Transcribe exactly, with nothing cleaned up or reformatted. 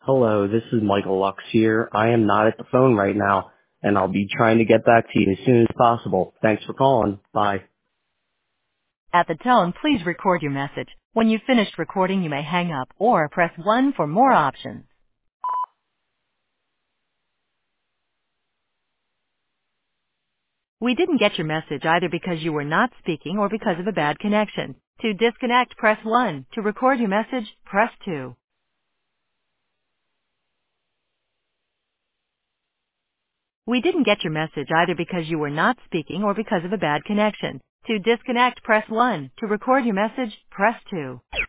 Hello, this is Michael Lux here. I am not at the phone right now, and I'll be trying to get back to you as soon as possible. Thanks for calling. Bye. At the tone, please record your message. When you've finished recording, you may hang up or press one for more options. We didn't get your message either because you were not speaking or because of a bad connection. To disconnect, press one. To record your message, press two. We didn't get your message either because you were not speaking or because of a bad connection. To disconnect, press one. To record your message, press two.